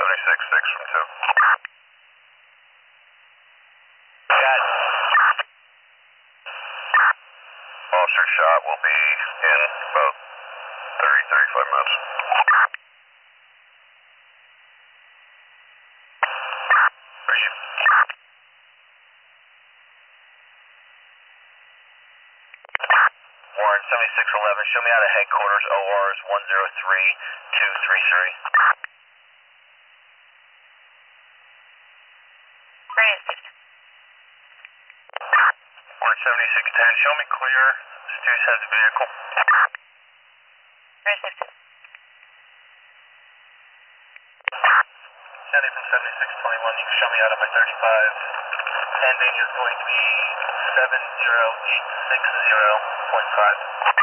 76.6 from 2. Got it. Officer shot will be in about 35 minutes. Are you? Warren 7611, show me out of headquarters. OR is 103233. Warren 7610, show me clear. Stu has a vehicle. Sandy from 7621, you can show me out of my 35. Pending is going to be 70860.5.